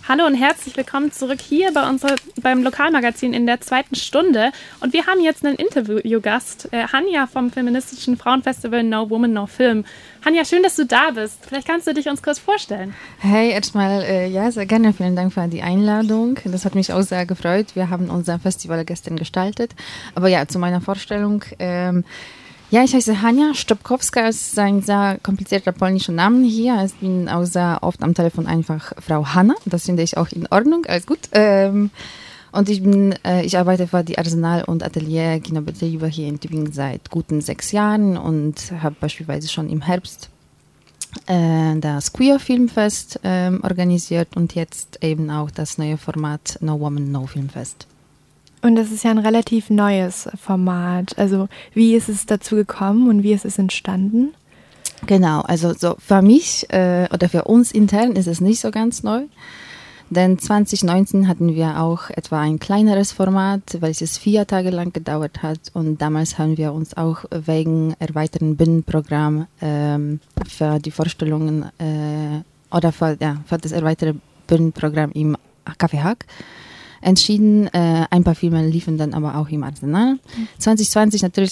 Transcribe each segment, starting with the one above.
Hallo und herzlich willkommen zurück hier beim Lokalmagazin in der 2. Stunde. Und wir haben jetzt einen Interviewgast, Hanja vom feministischen Frauenfestival No Woman, No Film. Hanja, schön, dass du da bist. Vielleicht kannst du dich uns kurz vorstellen. Hey, erstmal, ja, sehr gerne. Vielen Dank für die Einladung. Das hat mich auch sehr gefreut. Wir haben unser Festival gestern gestaltet. Aber ja, zu meiner Vorstellung. Ja, ich heiße Hanja Stopkowska, ist ein sehr komplizierter polnischer Name hier. Ich bin auch sehr oft am Telefon einfach Frau Hanna, das finde ich auch in Ordnung, alles gut. Und ich arbeite für die Arsenal- und Atelier-Kinobetriebe hier in Tübingen seit guten 6 Jahren und habe beispielsweise schon im Herbst das Queer Filmfest organisiert und jetzt eben auch das neue Format No Woman, No Filmfest. Und das ist ja ein relativ neues Format. Also wie ist es dazu gekommen und wie ist es entstanden? Genau, also so für mich oder für uns intern ist es nicht so ganz neu. Denn 2019 hatten wir auch etwa ein kleineres Format, welches 4 Tage lang gedauert hat. Und damals haben wir uns auch wegen erweiterten Bühnenprogramm für die Vorstellungen oder für das erweiterte Bühnenprogramm im Café Hack entschieden. Ein paar Filme liefen dann aber auch im Arsenal. 2020 natürlich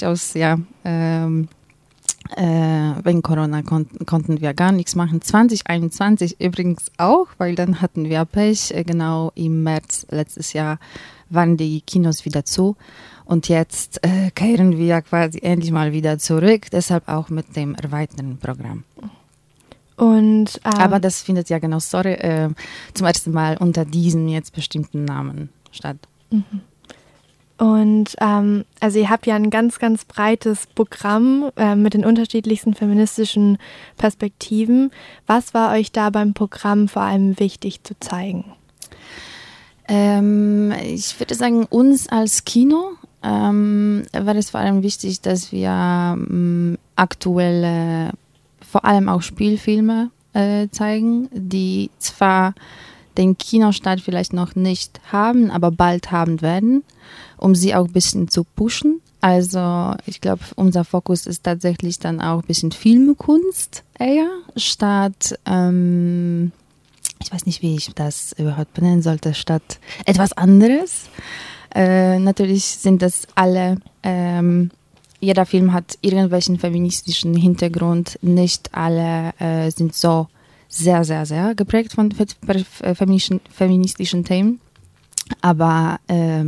wegen Corona konnten wir gar nichts machen. 2021 übrigens auch, weil dann hatten wir Pech. Genau im März letztes Jahr waren die Kinos wieder zu. Und jetzt kehren wir quasi endlich mal wieder zurück. Deshalb auch mit dem erweiterten Programm. Und, aber das findet ja genau, zum ersten Mal unter diesen jetzt bestimmten Namen statt. Und also ihr habt ja ein ganz, ganz breites Programm mit den unterschiedlichsten feministischen Perspektiven. Was war euch da beim Programm vor allem wichtig zu zeigen? Ich würde sagen, uns als Kino war es vor allem wichtig, dass wir aktuelle, vor allem auch Spielfilme zeigen, die zwar den Kinostart vielleicht noch nicht haben, aber bald haben werden, um sie auch ein bisschen zu pushen. Also ich glaube, unser Fokus ist tatsächlich dann auch ein bisschen Filmkunst eher, statt, ich weiß nicht, wie ich das überhaupt benennen sollte, statt etwas anderes. Natürlich sind das alle... jeder Film hat irgendwelchen feministischen Hintergrund. Nicht alle sind so sehr, sehr, sehr geprägt von feministischen Themen. Aber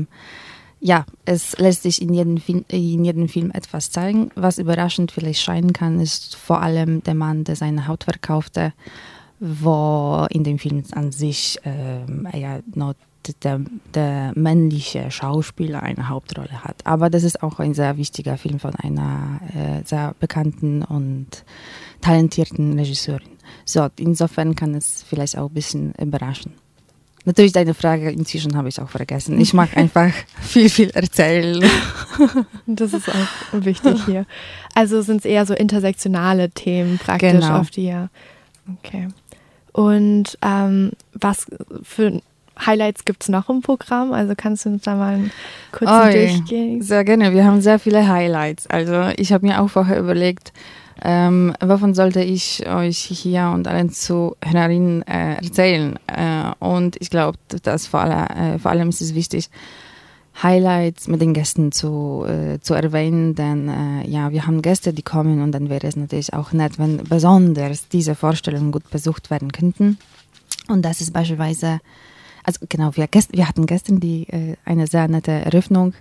es lässt sich in jedem Film etwas zeigen. Was überraschend vielleicht scheinen kann, ist vor allem der Mann, der seine Haut verkaufte, wo in dem Film an sich nur der männliche Schauspieler eine Hauptrolle hat. Aber das ist auch ein sehr wichtiger Film von einer sehr bekannten und talentierten Regisseurin. So, insofern kann es vielleicht auch ein bisschen überraschen. Natürlich deine Frage, inzwischen habe ich auch vergessen. Ich mag einfach viel erzählen. Das ist auch wichtig hier. Also sind es eher so intersektionale Themen praktisch, genau, auf die ihr... Okay. Und was für Highlights gibt es noch im Programm? Also kannst du uns da mal kurz durchgehen? Sehr gerne. Wir haben sehr viele Highlights. Also ich habe mir auch vorher überlegt, wovon sollte ich euch hier und allen Zuhörerinnen erzählen. Und ich glaube, dass vor allem ist es wichtig, Highlights mit den Gästen zu erwähnen, denn wir haben Gäste, die kommen und dann wäre es natürlich auch nett, wenn besonders diese Vorstellungen gut besucht werden könnten. Und das ist beispielsweise, also genau, wir hatten gestern eine sehr nette Eröffnung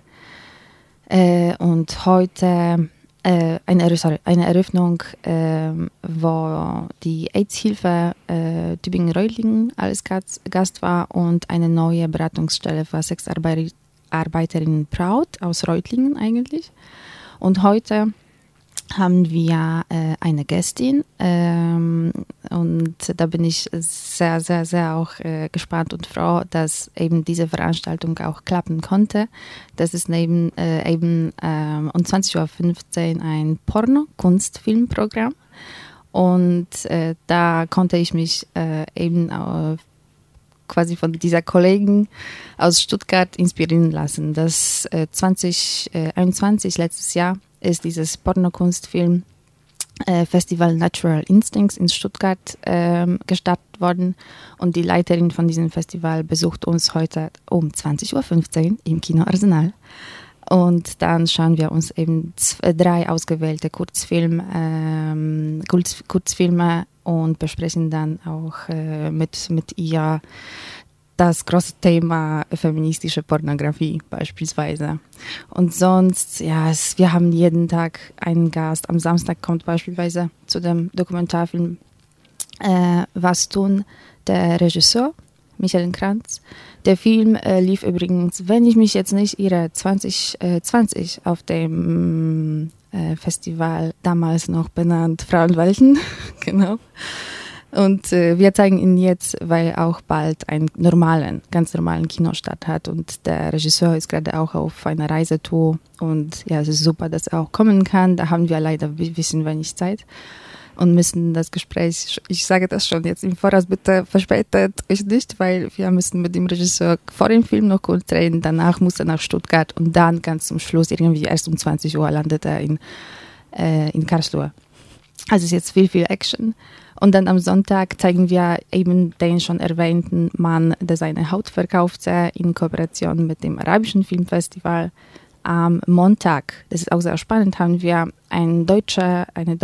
und heute eine Eröffnung, wo die AIDS-Hilfe Tübingen-Reutlingen als Gast war und eine neue Beratungsstelle für Sexarbeiterinnen Braut aus Reutlingen eigentlich. Und heute haben wir eine Gästin und da bin ich sehr, sehr, sehr auch gespannt und froh, dass eben diese Veranstaltung auch klappen konnte. Das ist eben um 20.15 Uhr ein Porno-Kunstfilmprogramm und da konnte ich mich eben quasi von dieser Kollegin aus Stuttgart inspirieren lassen. Das 2021, letztes Jahr, ist dieses Pornokunstfilm Festival Natural Instincts in Stuttgart gestartet worden. Und die Leiterin von diesem Festival besucht uns heute um 20.15 Uhr im Kino Arsenal. Und dann schauen wir uns eben 3 ausgewählte Kurzfilme und besprechen dann auch mit ihr das große Thema feministische Pornografie beispielsweise. Und sonst, ja, wir haben jeden Tag einen Gast. Am Samstag kommt beispielsweise zu dem Dokumentarfilm Was tun, der Regisseur Michael Kranz. Der Film lief übrigens, wenn ich mich jetzt nicht irre, 2020 auf dem Festival, damals noch benannt Frauenwelten. Genau. Und wir zeigen ihn jetzt, weil auch bald einen ganz normalen Kinostart hat. Und der Regisseur ist gerade auch auf einer Reisetour. Und ja, es ist super, dass er auch kommen kann. Da haben wir leider ein bisschen wenig Zeit und müssen das Gespräch, ich sage das schon jetzt im Voraus, bitte verspätet euch nicht, weil wir müssen mit dem Regisseur vor dem Film noch kurz reden. Danach muss er nach Stuttgart und dann ganz zum Schluss, irgendwie erst um 20 Uhr landet er in Karlsruhe. Also ist jetzt viel Action. Und dann am Sonntag zeigen wir eben den schon erwähnten Mann, der seine Haut verkaufte, in Kooperation mit dem Arabischen Filmfestival. Am Montag, das ist auch sehr spannend, haben wir eine deutsche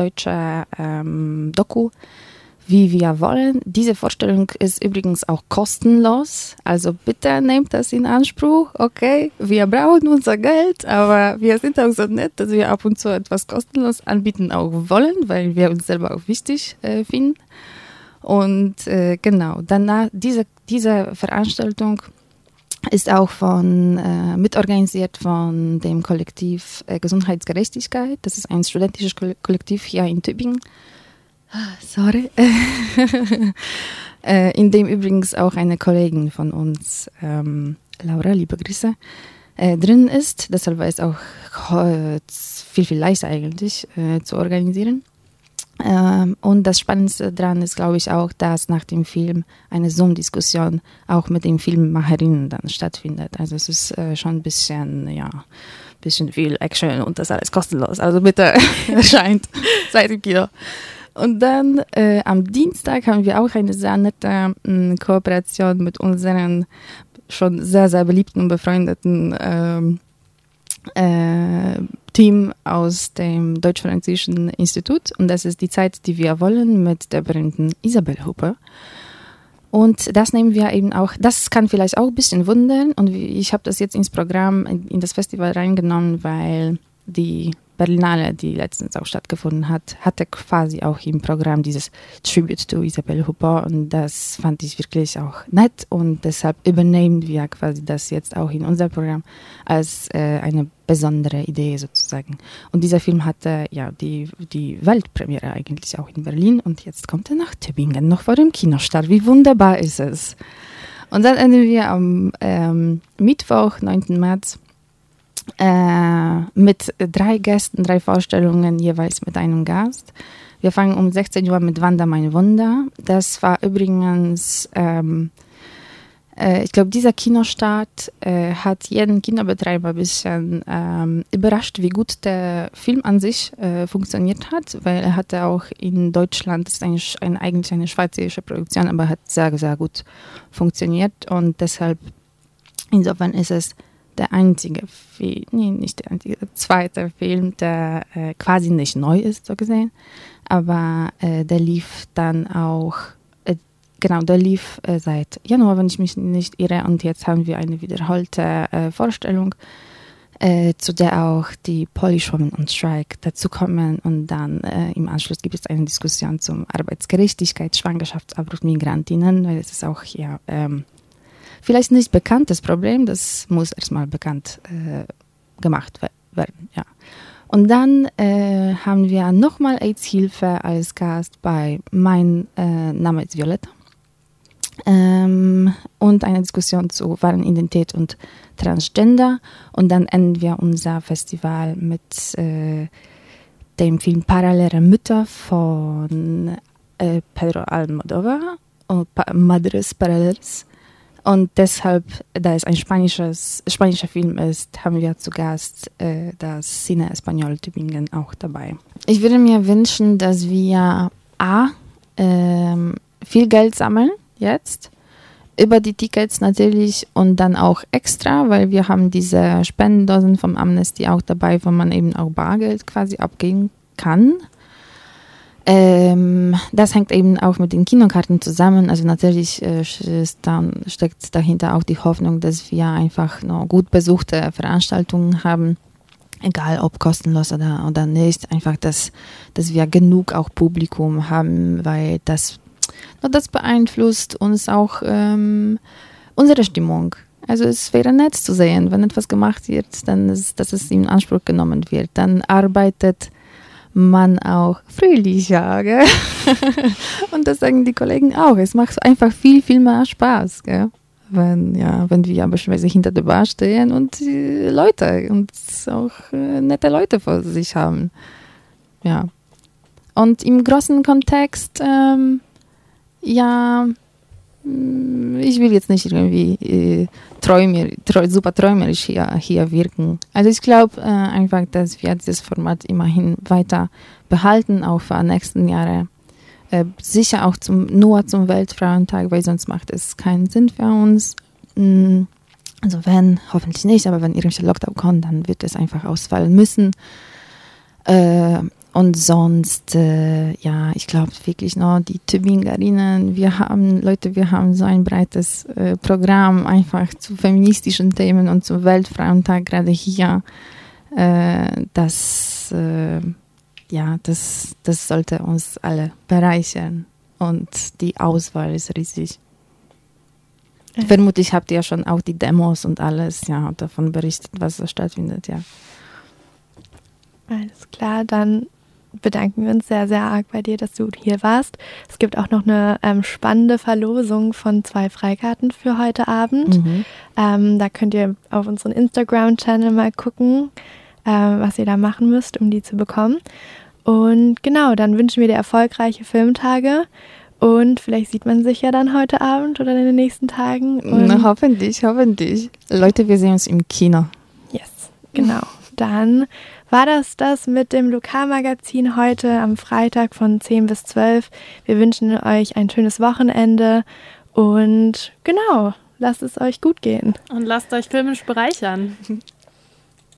Doku, Wie wir wollen. Diese Vorstellung ist übrigens auch kostenlos, also bitte nehmt das in Anspruch, okay? Wir brauchen unser Geld, aber wir sind auch so nett, dass wir ab und zu etwas kostenlos anbieten auch wollen, weil wir uns selber auch wichtig finden. Und genau, danach, diese Veranstaltung ist auch mitorganisiert von dem Kollektiv Gesundheitsgerechtigkeit. Das ist ein studentisches Kollektiv hier in Tübingen. Sorry. In dem übrigens auch eine Kollegin von uns, Laura, liebe Grüße, drin ist. Deshalb war es auch viel leichter eigentlich zu organisieren. Und das Spannendste daran ist, glaube ich, auch, dass nach dem Film eine Zoom-Diskussion auch mit den Filmemacherinnen dann stattfindet. Also es ist schon ein bisschen viel Action und das alles kostenlos. Also bitte erscheint, seid im Kino. Und dann am Dienstag haben wir auch eine sehr nette Kooperation mit unseren schon sehr, sehr beliebten und befreundeten Team aus dem Deutsch-Französischen Institut. Und das ist die Zeit, die wir wollen, mit der berühmten Isabelle Huppert. Und das nehmen wir eben auch, das kann vielleicht auch ein bisschen wundern. Und ich habe das jetzt ins Programm, in das Festival reingenommen, weil die Berlinale, die letztens auch stattgefunden hat, hatte quasi auch im Programm dieses Tribute to Isabelle Huppert und das fand ich wirklich auch nett und deshalb übernehmen wir quasi das jetzt auch in unser Programm als eine besondere Idee sozusagen. Und dieser Film hatte ja die Weltpremiere eigentlich auch in Berlin und jetzt kommt er nach Tübingen, noch vor dem Kinostart. Wie wunderbar ist es. Und dann enden wir am Mittwoch, 9. März, mit 3 Gästen, 3 Vorstellungen, jeweils mit einem Gast. Wir fangen um 16 Uhr mit Wanda, mein Wunder. Das war übrigens, ich glaube, dieser Kinostart hat jeden Kinobetreiber ein bisschen überrascht, wie gut der Film an sich funktioniert hat, weil er hatte auch in Deutschland, das ist eigentlich eine schweizerische Produktion, aber hat sehr, sehr gut funktioniert und deshalb, insofern ist es der einzige Film, nicht der einzige, der zweite Film, der quasi nicht neu ist, so gesehen. Aber der lief dann auch, der lief seit Januar, wenn ich mich nicht irre. Und jetzt haben wir eine wiederholte Vorstellung, zu der auch die Polish Women on Strike dazukommen. Und dann im Anschluss gibt es eine Diskussion zum Arbeitsgerechtigkeit, Schwangerschaftsabbruch, Migrantinnen, weil es ist auch hier vielleicht nicht bekanntes Problem, das muss erstmal bekannt gemacht werden. Ja. Und dann haben wir nochmal AIDS-Hilfe als Gast bei Mein Name ist Violetta und eine Diskussion zu wahren Identität und Transgender. Und dann enden wir unser Festival mit dem Film Parallele Mütter von Pedro Almodovar und Madres Paralelas. Und deshalb, da es ein spanischer Film ist, haben wir zu Gast das Cine Español Tübingen auch dabei. Ich würde mir wünschen, dass wir viel Geld sammeln jetzt, über die Tickets natürlich und dann auch extra, weil wir haben diese Spendendosen vom Amnesty auch dabei, wo man eben auch Bargeld quasi abgeben kann. Das hängt eben auch mit den Kinokarten zusammen. Also natürlich steckt dahinter auch die Hoffnung, dass wir einfach noch gut besuchte Veranstaltungen haben, egal ob kostenlos oder nicht. Einfach, dass wir genug auch Publikum haben, weil das beeinflusst uns auch unsere Stimmung. Also es wäre nett zu sehen, wenn etwas gemacht wird, dass es in Anspruch genommen wird. Dann arbeitet man auch fröhlicher, gell? Und das sagen die Kollegen auch. Es macht einfach viel, viel mehr Spaß, gell? Wenn wir beispielsweise hinter der Bar stehen und Leute und auch nette Leute vor sich haben. Ja. Und im großen Kontext, ich will jetzt nicht irgendwie super träumerisch hier wirken. Also ich glaube einfach, dass wir dieses Format immerhin weiter behalten, auch für die nächsten Jahre. Sicher auch nur zum Weltfrauentag, weil sonst macht es keinen Sinn für uns. Also hoffentlich nicht, aber wenn irgendwelcher Lockdown kommt, dann wird es einfach ausfallen müssen. Und sonst, ich glaube wirklich noch, die Tübingerinnen, wir haben so ein breites Programm einfach zu feministischen Themen und zum Weltfrauentag gerade hier. Das sollte uns alle bereichern und die Auswahl ist riesig. Vermutlich habt ihr ja schon auch die Demos und alles, davon berichtet, was da stattfindet, ja. Alles klar, dann bedanken wir uns sehr, sehr arg bei dir, dass du hier warst. Es gibt auch noch eine spannende Verlosung von 2 Freikarten für heute Abend. Da könnt ihr auf unseren Instagram-Channel mal gucken, was ihr da machen müsst, um die zu bekommen. Und genau, dann wünschen wir dir erfolgreiche Filmtage und vielleicht sieht man sich ja dann heute Abend oder in den nächsten Tagen. Und hoffentlich. Leute, wir sehen uns im Kino. Yes, genau. Dann war das mit dem Lokalmagazin heute am Freitag von 10 bis 12. Wir wünschen euch ein schönes Wochenende und genau, lasst es euch gut gehen. Und lasst euch filmisch bereichern.